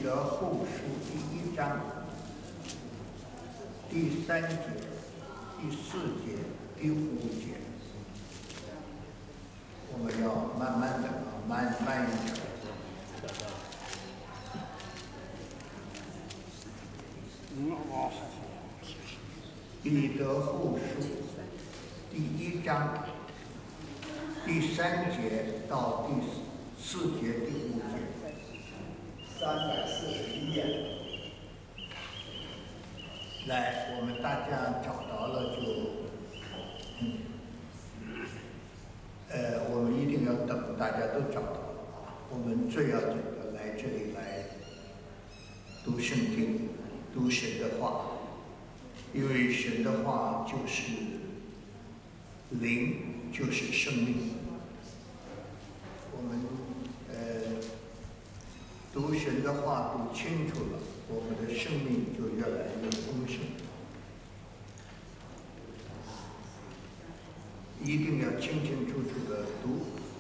得后书第1章第3节、第4节、第5节，我们要慢慢的、慢一点。彼得后书第1章第3节到第4节、第5节，341页。来，我们大家找到了就，我们一定要等大家都找到了啊。我们最要紧的来这里来读圣经，读神的话，因为神的话就是灵，就是生命。我们读神的话读清楚了，我们的生命就越来越丰盛。一定要清清楚楚的读。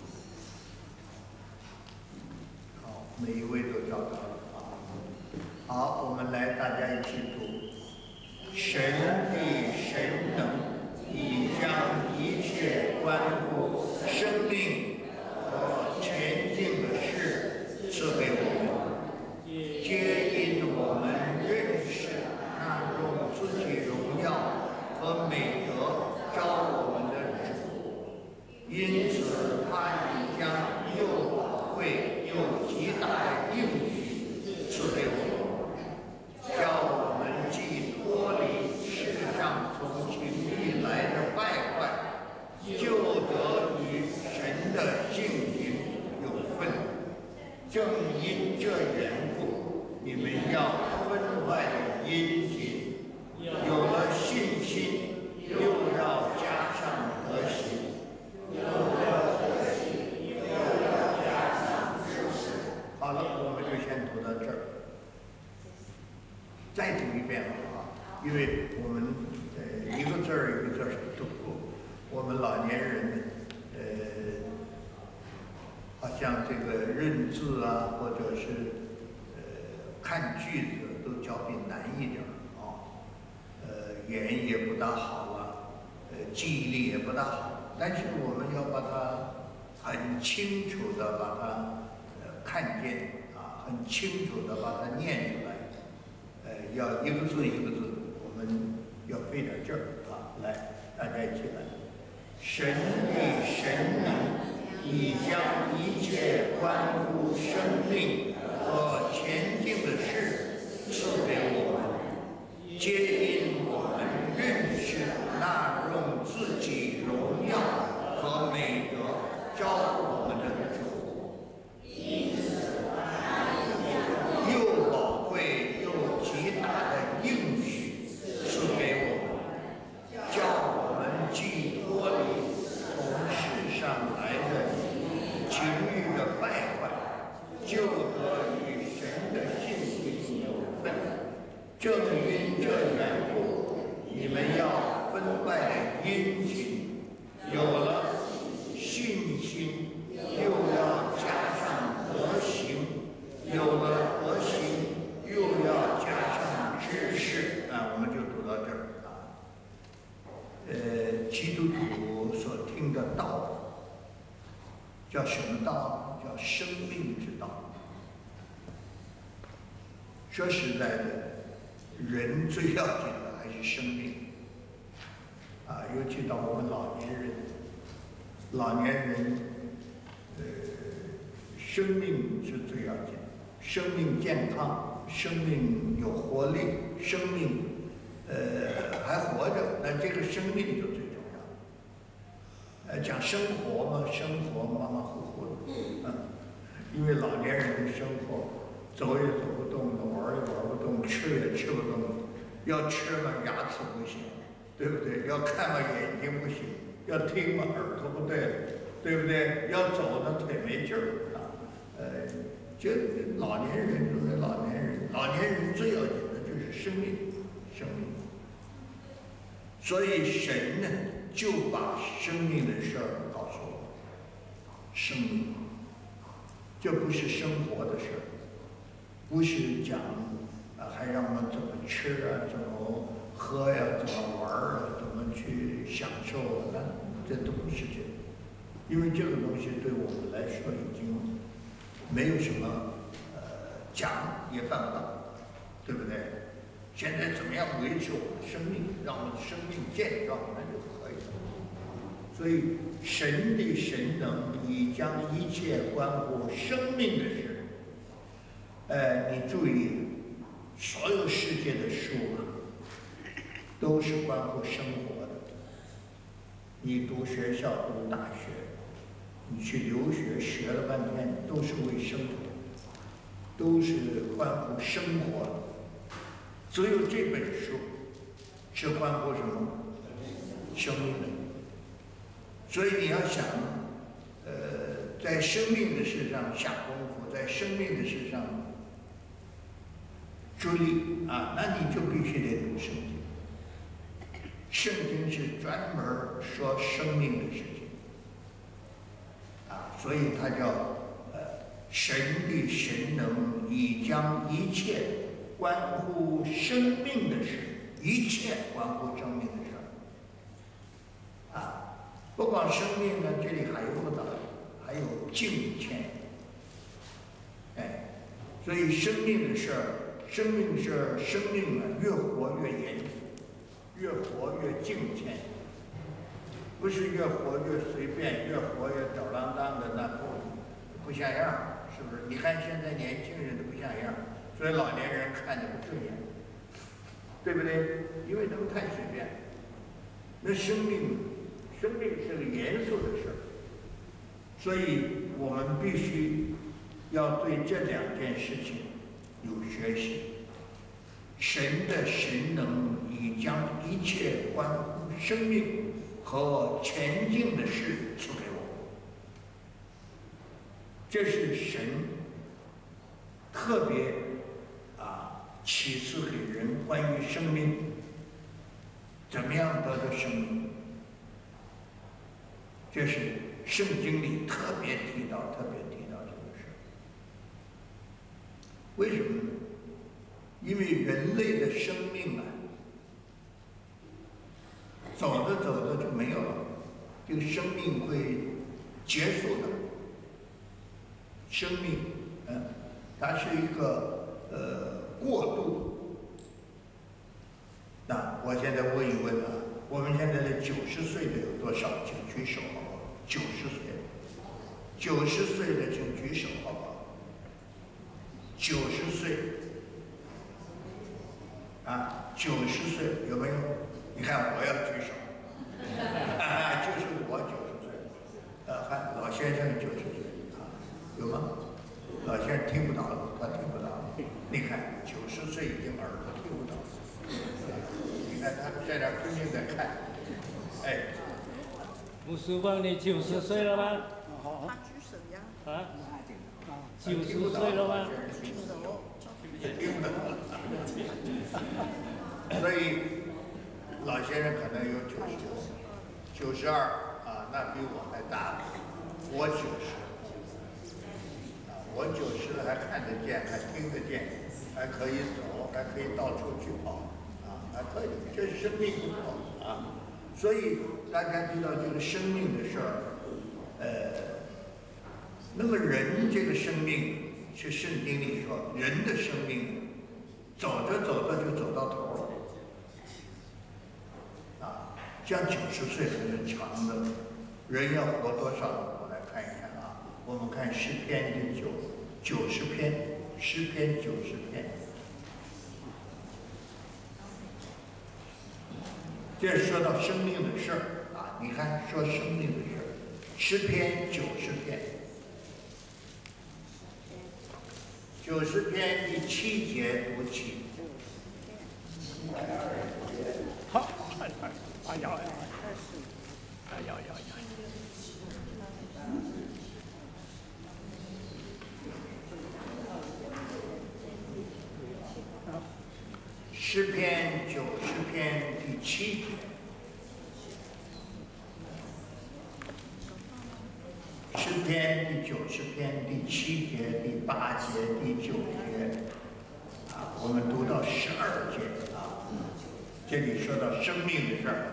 好，每一位都找到了啊。好，我们来，大家一起读。神的神能已将一切关乎生命和前进的事赐给我们，皆因我们认识那用自己荣耀和美德召我们的主，因此他已将又宝贵又极大的应许赐给我们，叫我们既脱离世上从情欲来的败坏，就得与神的性情有份。正因这缘故，你们要分外的殷勤，有了信心，又要加上德行，有了德行，又要加上知识。好了，我们就先读到这儿。再读一遍啊，因为我们一个字儿一个字儿读过，我们老年人好像这个认字啊，或者是看句子都较比难一点啊，言也不大好了，记忆力也不大好，但是我们要把它很清楚的把它看见啊，很清楚的把它念出来，要一个字一个字，我们要费点劲儿啊！来，大家一起来。神的神能已将一切关乎生命和前进的事赐给我们，皆因我们认识那用自己荣耀和美德召我们的主，因此又宝贵又极大的应许赐给我们，叫我们既脱离从世上来的情欲的败坏，就得与神的性情有份。正因这缘故，你们要分外的殷勤，有了信心，又要加上德行，有了德行，又要加上知识。我们就读到这儿啊。基督徒所听的道叫什么道？叫生命之道。说实在的，人最要紧的还是生命啊，尤其到我们老年人，生命是最要紧的，生命健康，生命有活力，生命还活着，那这个生命就最重要。讲生活嘛，生活马马虎虎的，因为老年人的生活，走也走不动的，玩也玩不动，吃也吃不动，要吃嘛牙齿不行，对不对？要看嘛眼睛不行，要听嘛耳朵不对了，对不对？要走呢腿没劲儿啊。这老年人就是老年人，老年人最要紧的就是生命，生命。所以神呢就把生命的事儿告诉我们，生命，这不是生活的事儿， 不是讲还让我们怎么吃啊，怎么喝呀，怎么玩啊，怎么去享受啊，那这都不是这个，因为这个东西对我们来说已经没有什么讲也办不到，对不对？现在怎么样维持我们的生命，让我们的生命健壮，那就可以了。所以神的神能已将一切关乎生命的事，你注意，所有世界的书都是关乎生活的。你读学校、读大学，你去留学学了半天，都是为生活，都是关乎生活的。只有这本书是关乎什么？生命的。所以你要想，在生命的事上下功夫，在生命的事上注意啊，那你就必须得读圣经。圣经是专门说生命的事情啊，所以它叫神的神能已将一切关乎生命的事，一切关乎生命的事啊。不光生命呢，这里还有个道理，还有敬虔。所以生命的事儿，生命事儿，生命啊，越活越严肃，越活越敬虔，不是越活越随便，越活越吊郎当的，那不像样，是不是？你看现在年轻人都不像样，所以老年人看着不顺眼，对不对？因为他们太随便。那生命是个严肃的事儿，所以我们必须要对这两件事情有学习。神的神能已将一切关乎生命和前进的事赐给我，这是神特别启示给人关于生命怎么样得到生命。这是圣经里特别提到这个事。为什么呢？因为人类的生命走着走着就没有了，这个生命会结束的。生命，它是一个过渡。那我现在问一问我们现在的90岁的有多少？请举手好不好？90岁的请举手好不好？90岁，90岁有没有？你看我要举手，就是我90岁，还老先生90岁有吗？老先生听不到了，他听不到了。你看90岁已经耳朵听不到了。你看他在那拼命在看， 吴书芳，你90岁了吗？ 他举手呀。 90岁了吗？ 听不到。所以老先生可能有99、92那比我还大。我90，我90了还看得见，还听得见，还可以走，还可以到处去跑。还可以，这是生命不同所以大家知道这个生命的事儿，那么人这个生命是圣经里说，人的生命走着走着就走到头了，像90岁还是长的，人要活多少？我来看一看我们看诗篇第90篇，诗篇90篇。这说到生命的事儿你看说生命的事儿，诗篇90篇，90篇第7节读起。 好，要。 诗篇90篇第7节，诗诗篇第90篇第7节、第8节、第9节，我们读到12节这里说到生命的事儿。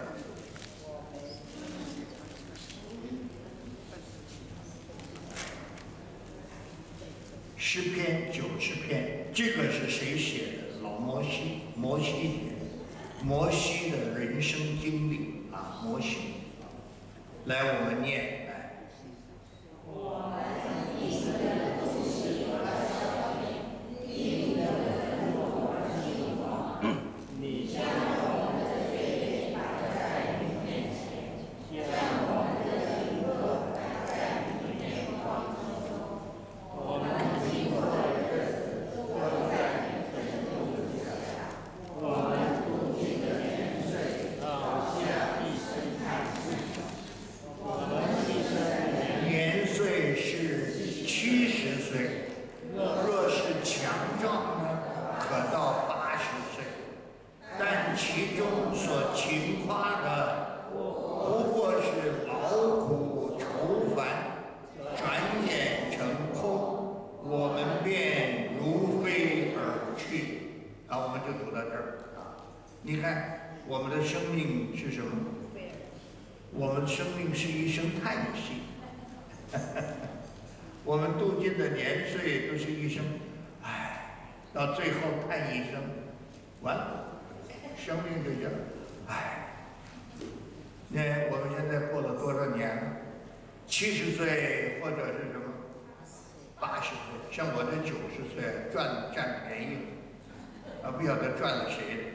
诗篇90篇，这个是谁写的？老摩西，摩西写的，摩西的人生经历摩西。来，我们念，来。我们一生的东西和生命，因你的愤怒而惊慌。你将我们的罪孽摆在你面前，将我们的灵恶摆在你面光中。我们经过的日子都在你愤怒之下，我们度尽的年岁好像一声叹息。我们一生的年岁是70岁，若是强壮呢，可到80岁。但其中所勤夸的，不过是劳苦愁烦，转眼成空，我们便如飞而去。我们就读到这儿你看，我们的生命是什么？我们生命是一声叹息，我们度尽的年岁都是一声唉，到最后叹一声，完了，生命就这样，唉。我们现在过了多少年了？70岁或者是什么？80岁，像我这90岁占便宜了，不晓得赚了谁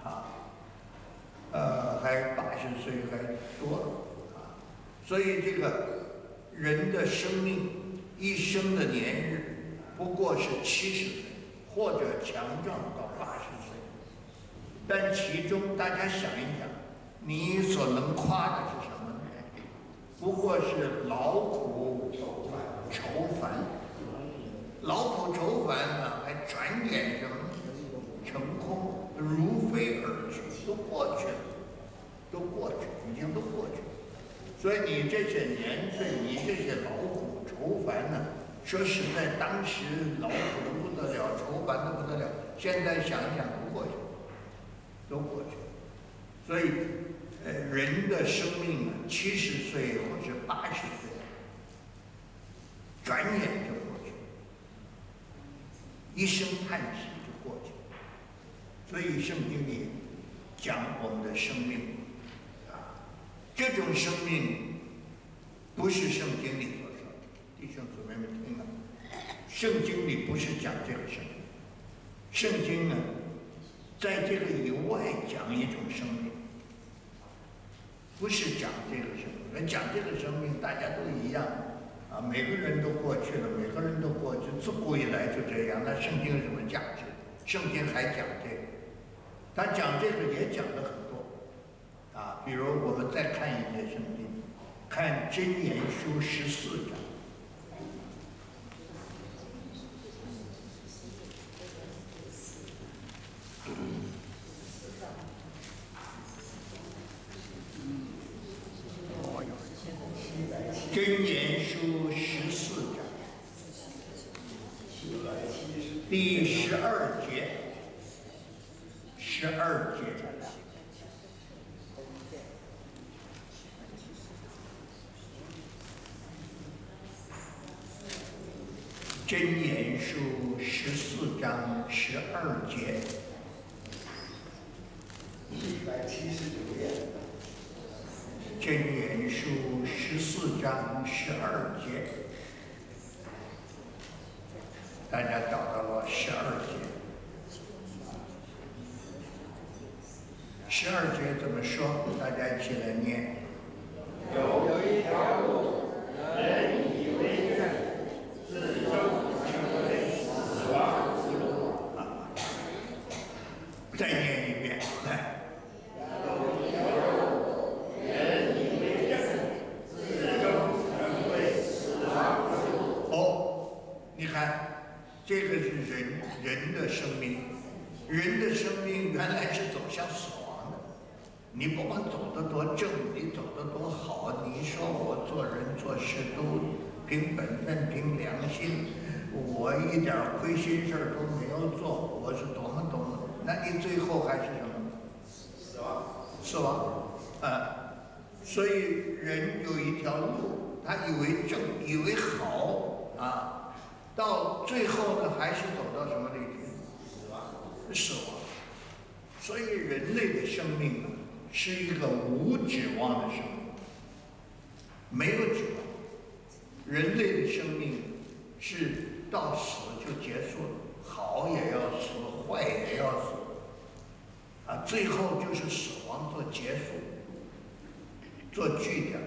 还80岁还多了所以这个人的生命一生的年日不过是70岁，或者强壮到80岁。但其中大家想一想，你所能夸的是什么呢？不过是劳苦愁烦，劳苦愁烦还转眼成空，如飞而去，都过去了，已经都过去了。所以你这些年岁，你这些劳苦愁烦说实在，当时劳苦的不得了，愁烦的不得了，现在想一想都过去了，都过去了。所以，人的生命70岁或者80岁，转眼就过去了，一声叹息就过去了。所以圣经里讲我们的生命这种生命不是圣经里所说的，弟兄姊妹们听了，圣经里不是讲这个生命，圣经在这个以外讲一种生命，不是讲这个生命。讲这个生命大家都一样每个人都过去了，每个人都过去，自古以来就这样。那圣经有什么价值？圣经还讲这个，他讲这个也讲了很多比如我们再看一节圣经，看箴言书14章。箴言书14章第12节，12节。箴言书14章12节，179页。箴言书14章12节，大家找到了12节。12节怎么说？大家一起来念。有一条路，人以为正，至终成为死亡之路。再念一遍，来。你看，这个是人的生命，人的生命原来是走向死亡的。你不管走得多正，你走得多好，你说我做人做事都凭本分、凭良心，我一点亏心事儿都没有做，我是多么多么，那你最后还是什么？死亡，所以人有一条路，他以为正，以为好啊，到最后呢，还是走到什么里去？死亡。所以人类的生命是一个无指望的生命，没有指望。人类的生命是到死就结束了，好也要死，坏也要死，最后就是死亡做结束，做句点。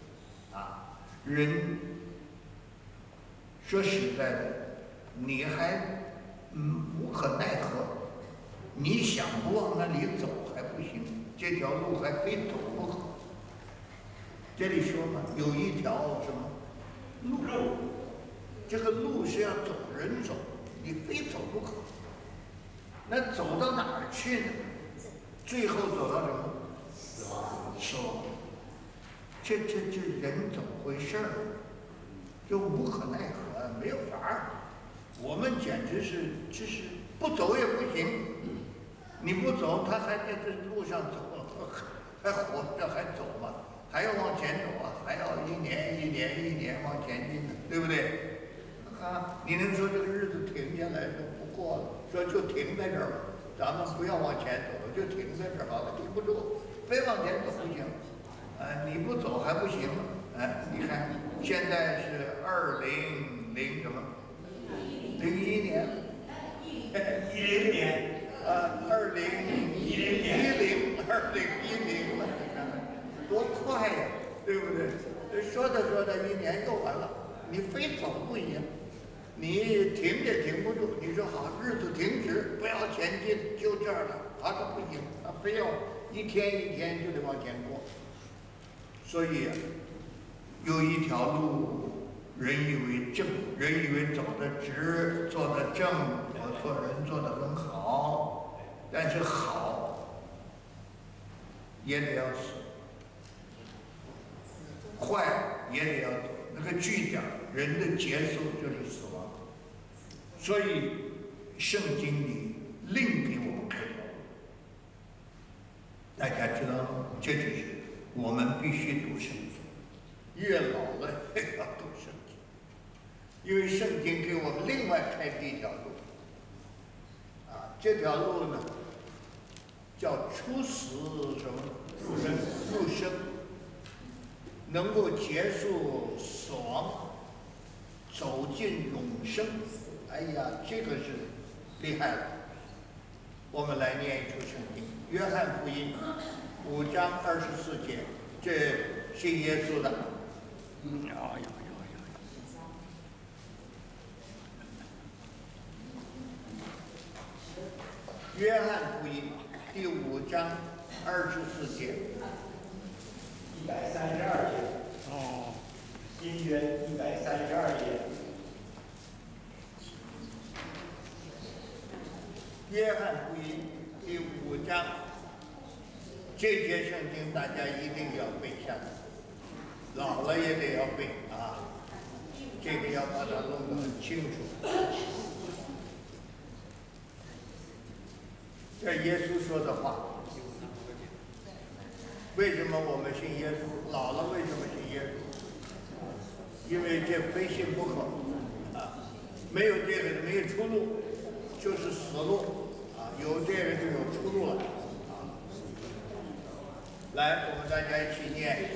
人说实在的，你还无可奈何。你想不往那里走还不行，这条路还非走不可。这里说嘛，有一条什么路，这个路是要走人走，你非走不可。那走到哪儿去呢？最后走到什么？死亡。这人怎么回事儿？就无可奈何，没有法儿。我们简直是不走也不行。你不走，他还在这路上走，还活着，还走嘛，还要往前走啊，还要一年往前进呢，对不对？你能说这个日子停下来说不过了，说就停在这儿吧，咱们不要往前走了，就停在这儿好了，停不住，非往前走不行，你不走还不行，你看现在是2001什么？01年，10年。2010了，你看看多快呀，对不对？说着一年又完了，你非走不行，你停也停不住。你说好，日子停止，不要前进，就这儿了，这不行，非要一天一天就得往前过。所以有一条路，人以为正，人以为走得直，做得正，我做人做得很好。但是好也得要死，坏也得要走，那个句点，人的结束就是死亡。所以圣经里另给我们开头，大家知道吗？这就是我们必须读圣经，越老了越要读圣经，因为圣经给我们另外开辟一条路。这条路呢，叫出死什么入生，能够结束死亡，走进永生。哎呀，这个是厉害了。我们来念一处圣经，约翰福音5章24节，这信耶稣的。约翰福音第5章24节 ，132页。新约132页。 约翰福音第5章，这节圣经大家一定要背下来，老了也得要背啊，这个要把它弄得很清楚。这耶稣说的话，为什么我们信耶稣？老了为什么信耶稣？因为这非信不可没有这个没有出路，就是死路有这个就有出路了来，我们大家一起念，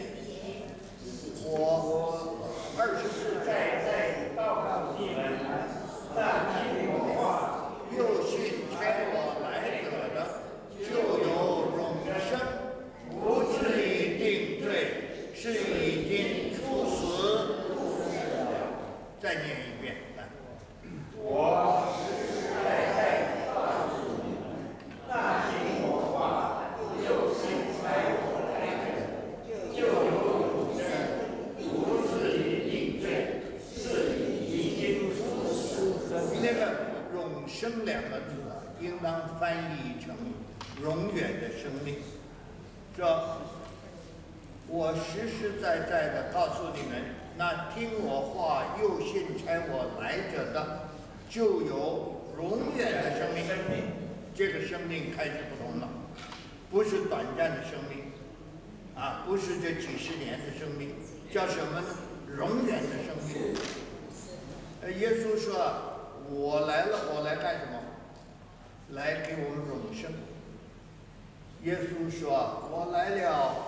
我24 在报告你们，那听我话， 又信差我来者的，就有永生，不至于定罪，是已经出死。再念一遍，来。 我实实在在告诉你们，那听我话，又信差我来者，就有永生，不至于定罪，是已经出死。 那个永生2个字应当翻译成永远的生命。说，我实实在在的告诉你们， 那听我话又信差我来者的，就有永远的生命。这个生命开始不同了，不是短暂的生命，啊，不是这几十年的生命，叫什么呢？永远的生命。耶稣说：“我来了，我来干什么？来给我们永生。”耶稣说：“我来了，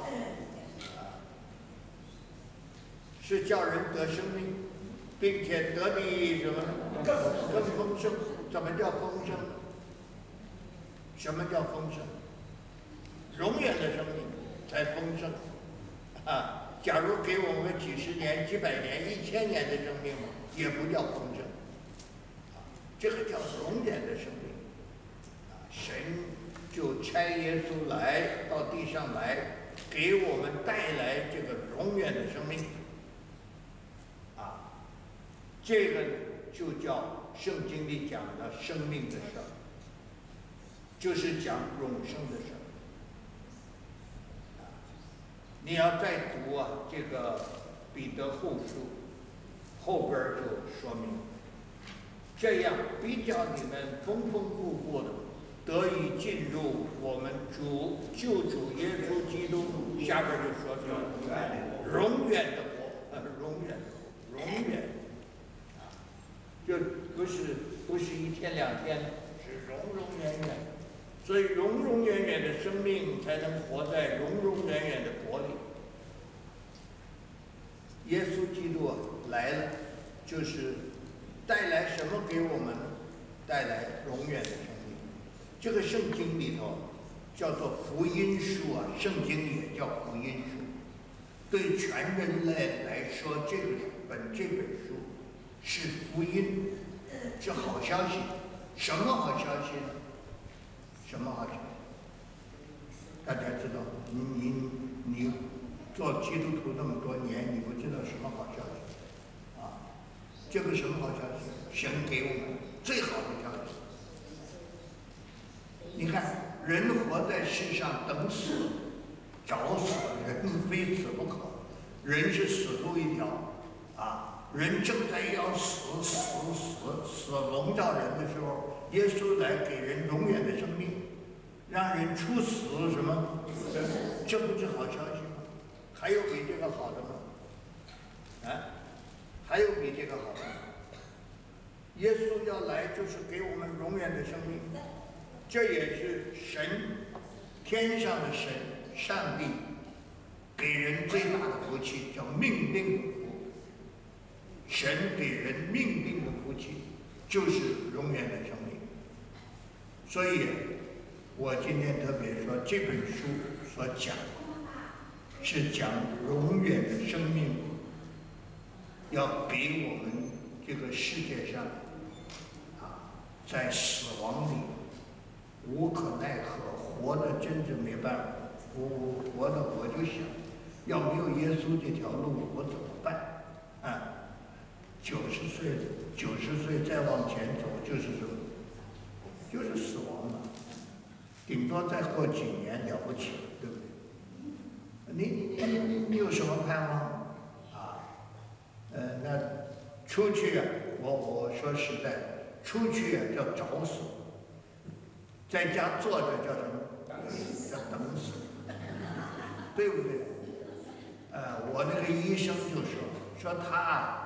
是叫人得生命，并且得的什么呢？更丰盛。怎么叫丰盛？什么叫丰盛？永远的生命才丰盛啊！假如给我们几十年、几百年、1000年的生命嘛，也不叫丰盛。这个叫永远的生命。神就差耶稣来到地上来，给我们带来这个永远的生命。这个就叫圣经里讲的生命的事儿，就是讲永生的事儿。你要再读这个彼得后书，后边就说明，这样比较你们丰丰富富的得以进入我们救主耶稣基督，下边就说永远的国，永远。就不是1天2天，是永远。所以永远的生命才能活在永远的国里。耶稣基督来了，就是带来什么给我们呢？带来永远的生命。这个圣经里头叫做福音书啊，圣经也叫福音书。对全人类来说，这本书是福音，是好消息。什么好消息呢？什么好消息？大家知道，你做基督徒那么多年，你不知道什么好消息啊？这个什么好消息？神给我们最好的消息。你看，人活在世上等死、找死，人非死不可。人是死路一条啊！人正在要死笼罩人的时候，耶稣来给人永远的生命，让人处死什么？这不是好消息吗？还有比这个好的吗？还有比这个好的吗？耶稣要来就是给我们永远的生命，这也是神，天上的神，上帝给人最大的福气，叫命定的福。神给人命定的福气，就是永远的生命。所以，我今天特别说，这本书所讲，是讲永远的生命，要给我们这个世界上，在死亡里无可奈何，活的真是没办法。我就想，要没有耶稣这条路，我怎么办？90岁再往前走就是什么？就是死亡了，顶多再过几年了不起，对不对？你有什么盼望那出去我说实在，出去叫找死，在家坐着叫什么？叫等死，对不对？我那个医生就说他。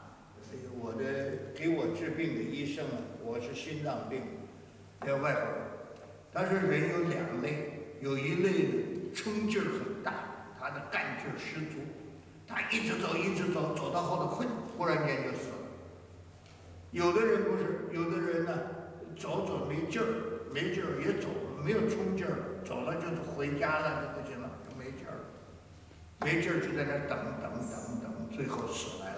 给我治病的医生我是心脏病，在外国人。他说人有2类，有一类的冲劲儿很大，他的干劲儿十足，他一直走，走到后头困，忽然间就死了。有的人不是，有的人呢走没劲儿也走，没有冲劲儿，走了就回家了就不行了，就没劲儿了，没劲儿就在那等，最后死来了。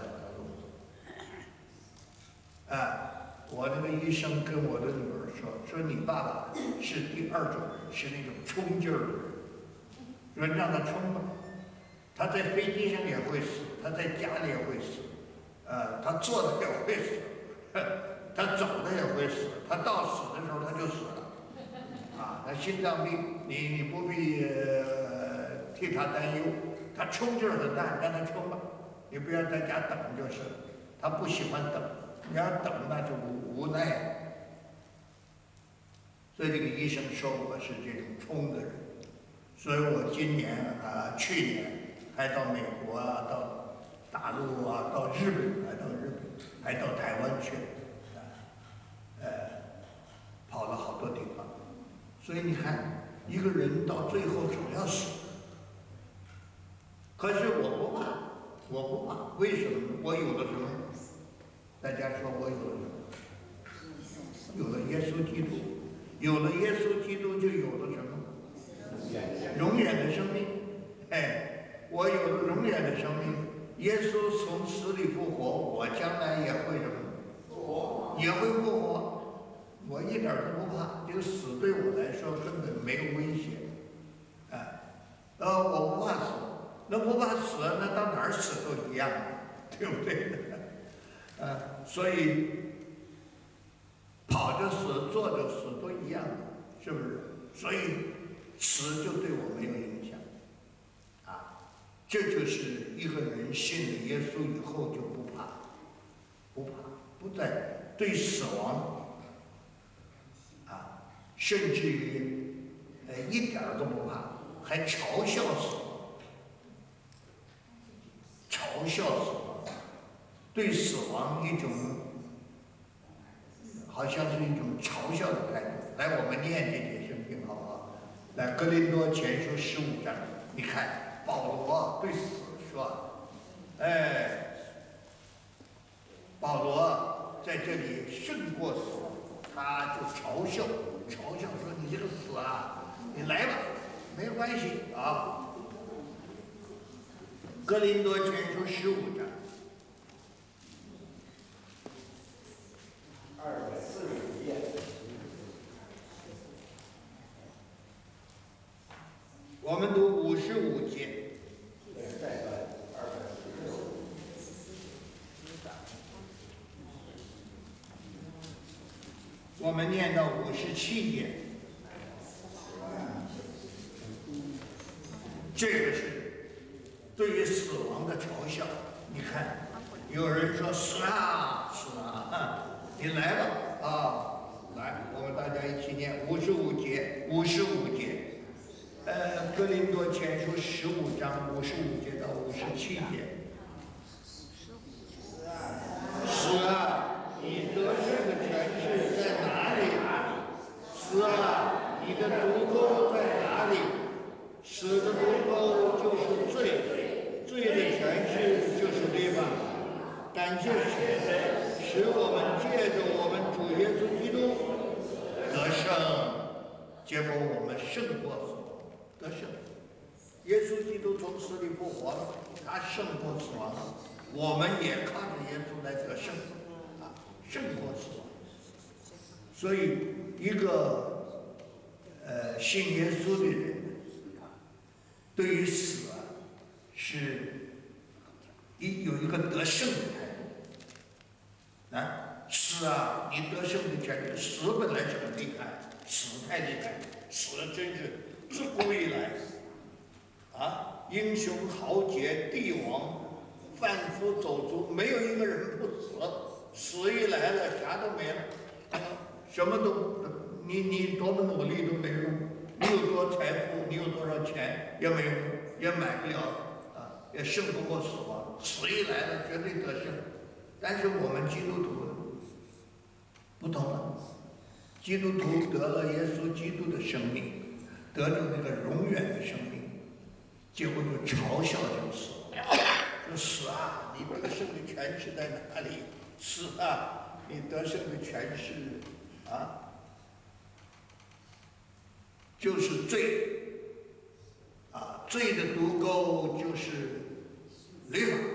我那个医生跟我的女儿说你爸爸是第2种人，是那种冲劲儿的人，让他冲吧，他在飞机上也会死，他在家里也会死，他坐的也会死，他走的也会死，他到死的时候他就死了，他心脏病，你不必替他担忧，他冲劲儿很大，让他冲吧， 你不要在家等就是。他不喜欢等，你要等那是无奈。所以这个医生说我是这种冲的人，所以我今年去年还到美国啊，到大陆啊，到日本，还到台湾去，跑了好多地方。所以你看，一个人到最后总要死。可是我不怕。为什么？我有了什么？大家说我有了什么？有了耶稣基督，有了耶稣基督就有了什么？永远的生命。我有了永远的生命。耶稣从死里复活，我将来也会什么？也会复活。我一点都不怕，这个死对我来说根本没有威胁。我不怕死。那不怕死，那到哪儿死都一样，对不对？所以跑着死、坐着死都一样，是不是？所以死就对我没有影响，这就是一个人信了耶稣以后就不怕，不再对死亡甚至于一点都不怕，还嘲笑死亡。嘲笑死亡，对死亡一种好像是一种嘲笑的态度。来，我们念这节圣经好不好？来，哥林多前书15章，你看保罗对死说，保罗在这里胜过死，他就嘲笑说：“你这个死啊，你来吧，没关系啊。”哥林多前书15章 245页， 我们读55节。 再段245。 我们念到57节，这个是对于死亡的嘲笑。你看，有人说死啊，你来吧来，我们大家一起念55节。哥林多前书15章55节到57节。死啊，你得胜的权势在哪里？死啊，你的毒钩在哪里？死的毒钩就是罪，罪的权势就是律法。感谢神，使我们借着我们主耶稣基督得胜，结果我们胜过死亡，得胜。耶稣基督从死里复活了，他胜过死亡，我们也靠着耶稣来得胜，胜过死亡。所以一个信耶稣的人，对于死是有一个得胜的态度。死啊，你得胜的权利。死本来就很厉害，死太厉害，死真是自古以来英雄豪杰、帝王、贩夫走卒，没有一个人不死。死一来了，啥都没了，什么都你多么努力都没用，你有多财富，你有多少钱也没用，也买不了也胜不过死亡。死一来了，绝对得胜。但是我们基督徒不同了，基督徒得了耶稣基督的生命，得着那个永远的生命，结果就嘲笑这个死亡，说死啊，你得胜的权势在哪里？死啊，你得胜的权势就是罪罪的毒钩就是律法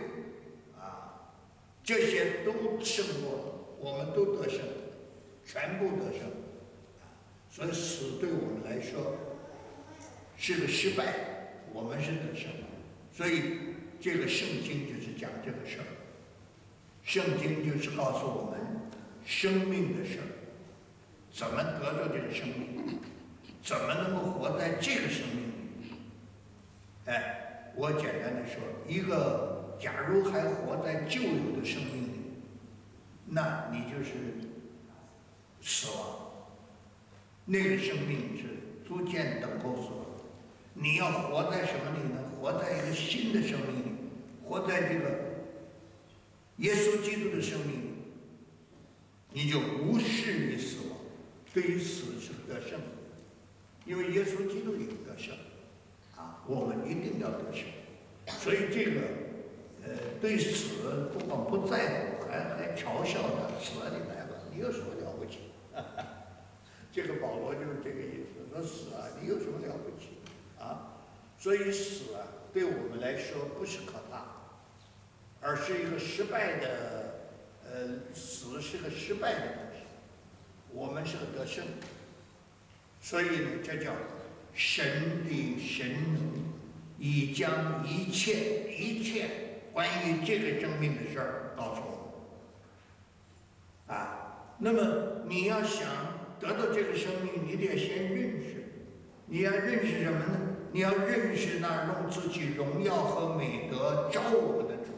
这些都胜过了，我们都得胜，全部得胜。所以死对我们来说是个失败，我们是得胜。所以这个圣经就是讲这个事儿，圣经就是告诉我们生命的事儿，怎么得到这个生命，怎么能够活在这个生命里。我简单的说，一个假如还活在旧有的生命里，那你就是死亡。那个生命是逐渐等候死亡。你要活在什么里呢？活在一个新的生命里，活在这个耶稣基督的生命里，你就无视于死亡。对于死是得胜，因为耶稣基督也得胜啊，我们一定要得胜。所以这个对死不光不在乎，还嘲笑他，死了你来吧，你有什么了不起？这个保罗就是这个意思，说死啊，你有什么了不起啊？所以死啊，对我们来说不是可怕，而是一个失败的，死是个失败的东西，我们是个得胜。所以呢，这叫神的神能，已将一切关于这个生命的事儿告诉我们啊。那么你要想得到这个生命，你得先认识。你要认识什么呢？你要认识那用自己荣耀和美德招我们的主。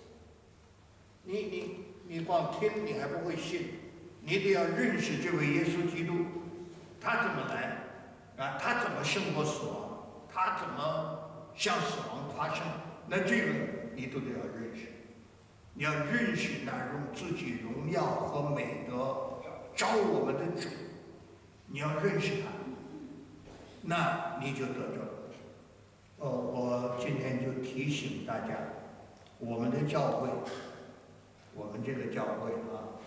你光听你还不会信，你得要认识这位耶稣基督，他怎么来啊？他怎么胜过死亡？他怎么向死亡夸胜？那这个你都得要认识。你要认识那用自己荣耀和美德招我们的主，你要认识他，那你就得着了。我今天就提醒大家，我们的教会，我们这个教会啊，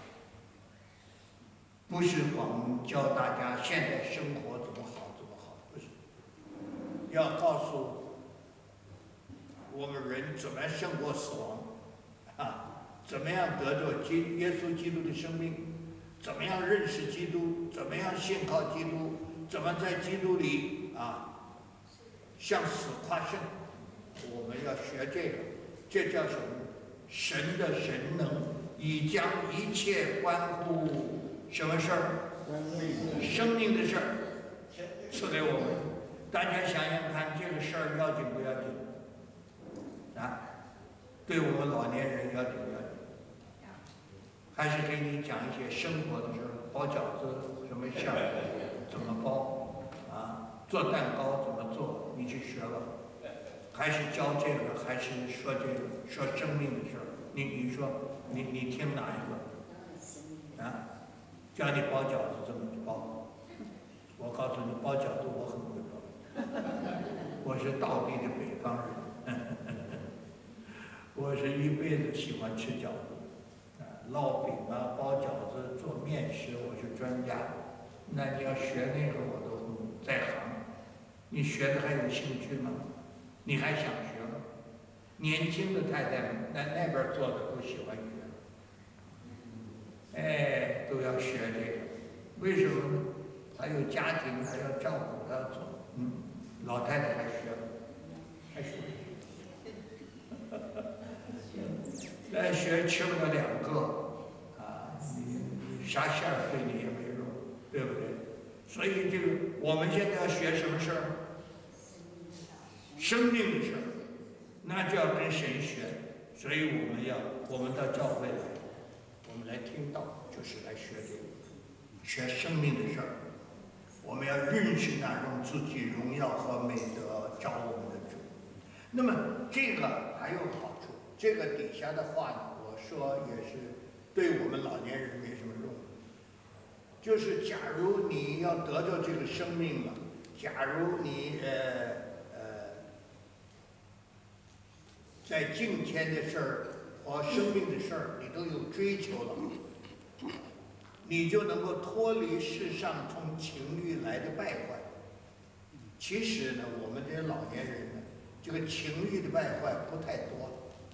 不是光教大家现在生活怎么好，不是，要告诉我们人怎么胜过死亡啊，怎么样得着耶稣基督的生命，怎么样认识基督，怎么样信靠基督，怎么在基督里啊向死夸胜。我们要学这个，这叫什么？神的神能已将一切关乎什么事儿？生命的事儿赐给我们。大家想想看，这个事儿要紧不要紧？啊，对我们老年人要紧不要紧？还是给你讲一些生活的事儿，包饺子什么馅儿，怎么包啊？做蛋糕怎么做？你去学吧。还是教这个，还是说这个，说生命的事儿？你说，你听哪一个？啊？教你包饺子怎么包？我告诉你，包饺子我很会包，我是道地的北方人，我是一辈子喜欢吃饺子。烙饼啊，包饺子，做面食，我是专家。那你要学那个，我都在行。你学的还有兴趣吗？你还想学吗？年轻的太太们，那边做的都喜欢学，哎，都要学这个。为什么呢？还有家庭，还要照顾，还要做。老太太还学，还学。来学吃不了2个啊，你啥馅儿对你也没用，对不对？所以这个我们现在要学什么事儿？生命的事儿，那就要跟神学。所以我们到教会来，我们来听道，就是来学这个，学生命的事儿。我们要认识那种自己荣耀和美德招我们的主。那么这个还有好处。这个底下的话呢，我说也是对我们老年人没什么用。就是假如你要得到这个生命了，假如你在今天的事儿和生命的事儿你都有追求了，你就能够脱离世上从情欲来的败坏。其实呢，我们这些老年人呢，这个情欲的败坏不太多。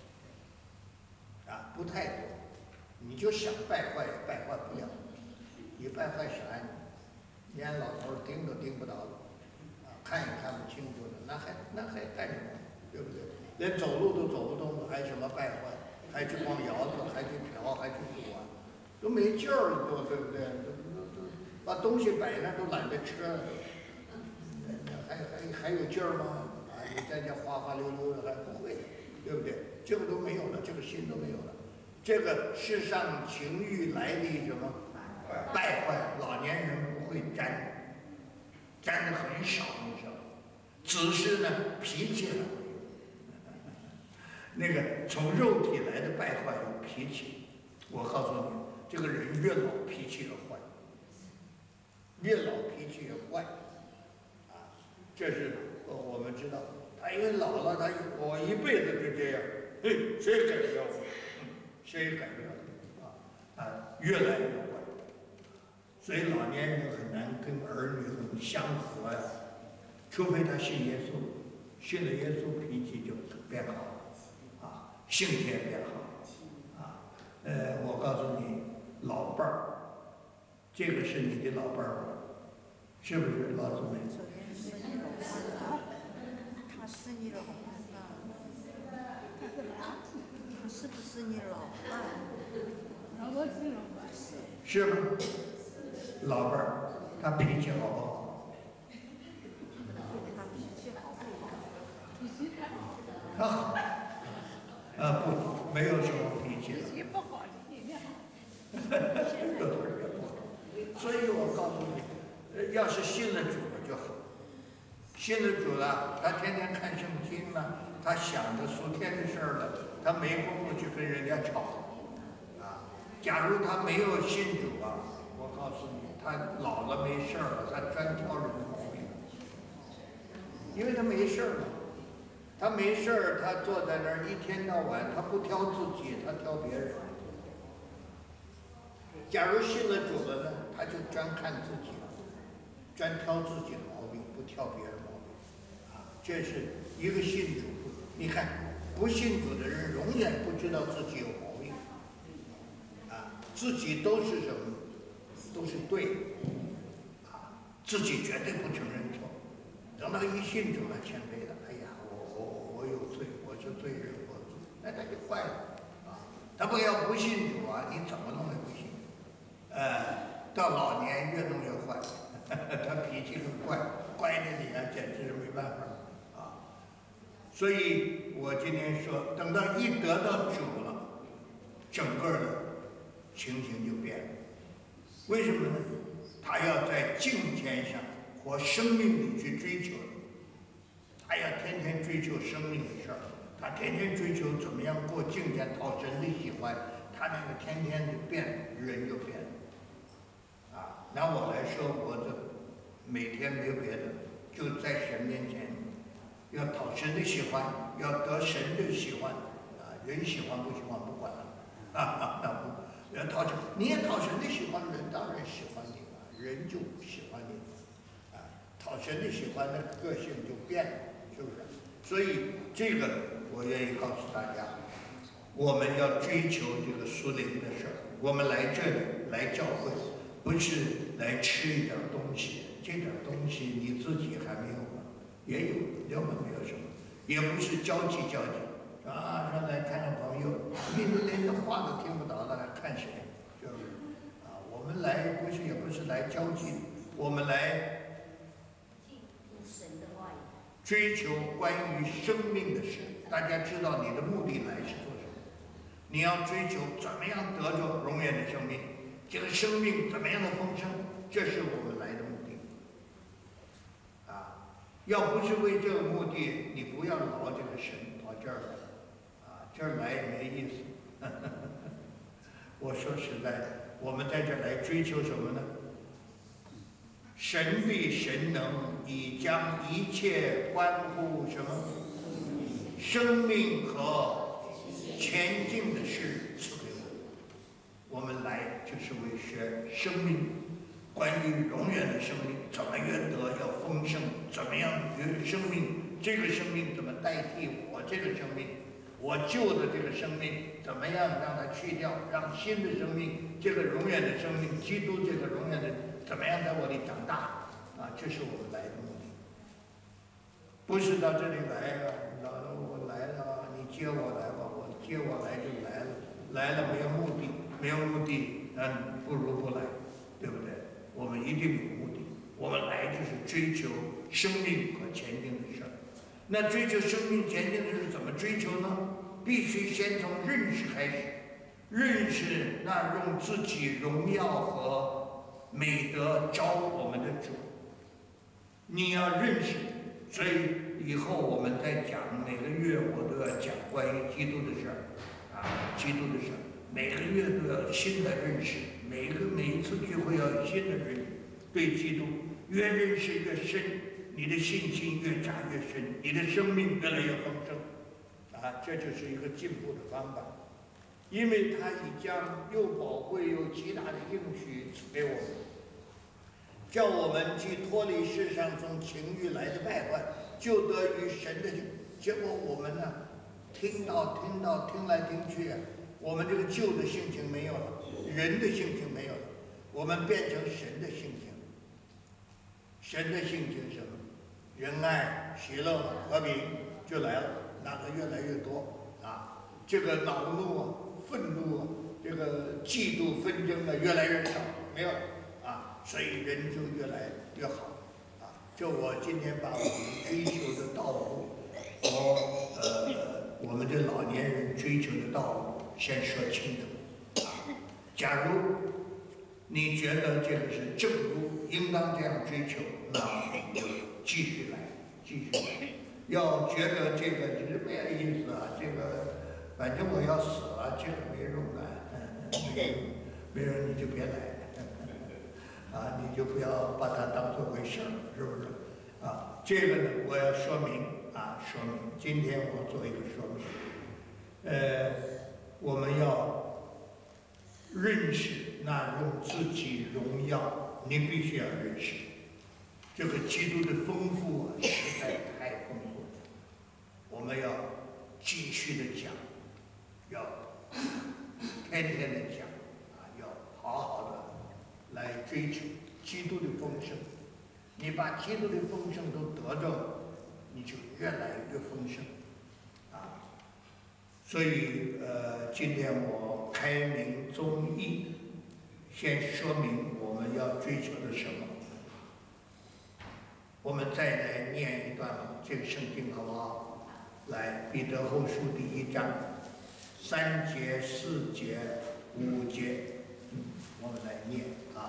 不太多，你就想败坏也败坏不了，你败坏啥呢？连老头盯都盯不到了，看也看不清楚了，那还干什么？对不对？连走路都走不动，还什么败坏？还去逛窑子，还去嫖，还去赌啊，都没劲儿了，都对不对？都把东西摆那都懒得吃了，还有劲儿吗？你在家花花溜溜的还不会， 对不对？这个都没有了，这个心都没有了。这个世上情欲来的什么败坏，老年人不会沾，沾的很少，你知道吗？只是呢脾气很会。那个从肉体来的败坏有脾气，我告诉你，这个人越老脾气越坏，越老脾气越坏，啊，这是我们知道。他因为老了，我一辈子就这样，嘿，谁改不了我？谁改不了越来越坏。所以老年人很难跟儿女很相合呀，除非他信耶稣，信了耶稣脾气就变好了，啊，性情也变好，啊，我告诉你，老伴儿，这个是你的老伴儿吗？是不是老姊妹？ 他是你老伴啊？他是不是你老伴？我是老伴。 是吗？老伴儿，他脾气好不好？ 他脾气好不好？ 他好。不，没有什么脾气了。 脾气不好，脾气好。 所以我告诉你，要是信了主了就好。信了主了，他天天看圣经了，他想着属天的事儿了，他没工夫去跟人家吵，啊。假如他没有信主啊，我告诉你，他老了没事儿了，他专挑人毛病，因为他没事儿了。他没事儿，他坐在那儿一天到晚，他不挑自己，他挑别人。假如信了主了呢，他就专看自己，专挑自己的毛病，不挑别人毛病。啊，这是一个信主。你看，不信主的人永远不知道自己有毛病，啊，自己都是什么？都是对的，啊，自己绝对不承认错。等到一信主了，谦卑了，哎呀，我有罪，我是罪人，那他就坏了，啊，他不信主啊，你怎么弄也不行。到老年越弄越坏，他脾气很怪，乖的你啊，简直是没办法啊。所以我今天说，等到一得到主了，整个的情形就变了。为什么呢？他要在敬虔上或生命里去追求，他要天天追求生命的事儿，他天天追求怎么样过敬虔，讨神的喜欢，他那个天天就变，人就变了。啊，拿我来说，我这每天没有别的，就在神面前，要讨神的喜欢，要得神的喜欢，啊，人喜欢不喜欢不管了，那不，要讨神，你也讨神的喜欢，人当然喜欢你了，人就喜欢你，啊，讨神的喜欢，那个性就变了，是不是？所以这个我愿意告诉大家，我们要追求这个属灵的事儿，我们来这里来教会。不是来吃一点东西，这点东西你自己还没有吗？也有，根本没有什么，也不是交际，啊，上来看看朋友，你连个话都听不到了，还看谁？是不是？啊，我们来也不是来交际，我们来追求关于生命的事。大家知道你的目的来是做什么？你要追求怎么样得着永远的生命。这个生命怎么样的丰盛，这是我们来的目的。啊，要不是为这个目的，你不要劳这个神跑这儿来，啊，这儿来也没意思。我说实在的，我们在这儿来追求什么呢？神的神能已将一切关乎什么生命和前进的事赐给我们。我们来就是为学生命，关于永远的生命怎么越得要丰盛，怎么样生命这个生命怎么代替我这个生命，我旧的这个生命怎么样让它去掉，让新的生命这个永远的生命，基督这个永远的怎么样在我里长大啊？这是我们来的目的，不是到这里来了，我来了，你接我来吧，我接我来就来了，来了没有目的。没有目的，不如不来，对不对？我们一定有目的。我们来就是追求生命和前进的事儿。那追求生命前进的事怎么追求呢？必须先从认识开始，认识那用自己荣耀和美德招我们的主。你要认识，所以以后我们在讲，每个月我都要讲关于基督的事儿，基督的事儿，每个月都要新的认识，每一次聚会要有新的认识，对基督越认识越深，你的信心越扎越深，你的生命越来越丰盛，这就是一个进步的方法。因为他已将又宝贵又极大的应许赐给我们，叫我们既脱离世上从情欲来的败坏，就得与神的。结果我们呢，听来听去，我们这个旧的性情没有了，人的性情没有了，我们变成神的性情。神的性情是什么？仁爱、喜乐、和平就来了，那个越来越多这个恼怒愤怒这个嫉妒纷争越来越少，没有所以人就越来越好就我今天把我们追求的道路和我们这老年人追求的道路先说清楚假如你觉得这个是正路，应当这样追求，那就继续来。要觉得这个是没有意思这个反正我要死了，这个没用没人你就别来你就不要把它当做回事儿，是不是这个呢，我要说明说明。今天我做一个说明，我们要认识那用自己荣耀，你必须要认识这个基督的丰富实在太丰富了。我们要继续的讲，要天天的讲要好好的来追求基督的丰盛。你把基督的丰盛都得着，你就越来越丰盛所以今天我开明宗义，先说明我们要追求的什么。我们再来念一段这个圣经好不好？来，彼得后书第1章3节、4节、5节，我们来念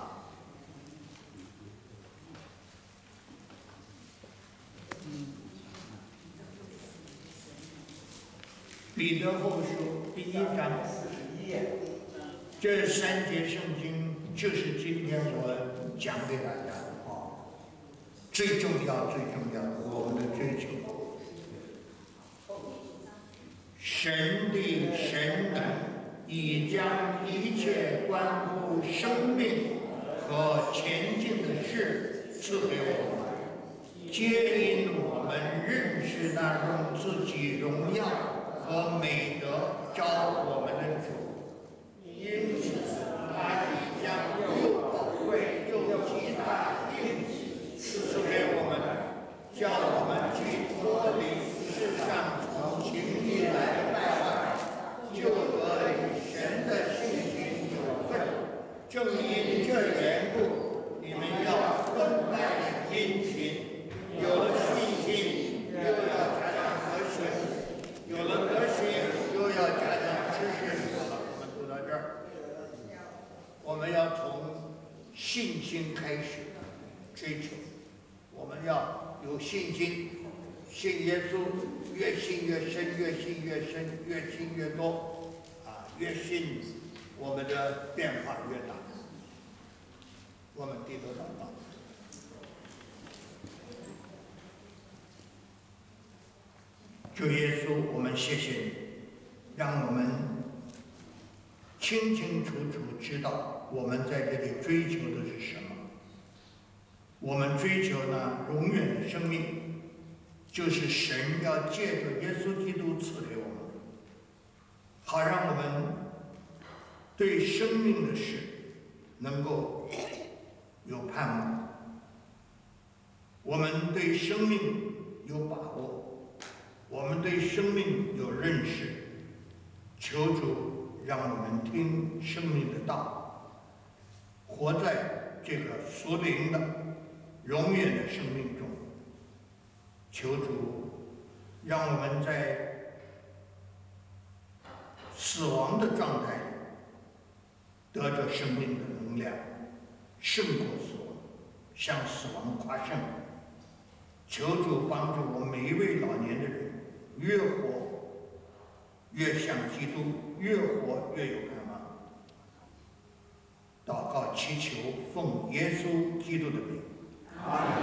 彼得后书第1章41页，这3节圣经就是今天我讲给大家的最重要我们的追求。神的神能已将一切关乎生命和前进的事赐给我们，皆因我们认识那用自己荣耀和美德招我们的主，因此他已将又宝贵又极大应许赐给我们，叫我们既脱离世上从情欲来的败坏，就得与神的性情有份。正因这缘故，你们要分外殷勤，有了信心，又要加上和学，有了德行，又要加上知识。我们读到这儿，我们要从信心开始追求。我们要有信心，信耶稣，越信越深，越信越深，越信越多越信我们的变化越大。我们低头祷告。主耶稣，我们谢谢你，让我们清清楚楚知道我们在这里追求的是什么。我们追求那永远的生命，就是神要借着耶稣基督赐给我们，好让我们对生命的事能够有盼望，我们对生命有把握，我们对生命有认识。求主让我们听生命的道，活在这个属灵的永远的生命中。求主让我们在死亡的状态里得着生命的能量，胜过死亡，向死亡夸胜。求主帮助我每一位老年的人，越活越像基督，越活越有盼望。祷告祈求，奉耶稣基督的名。阿门。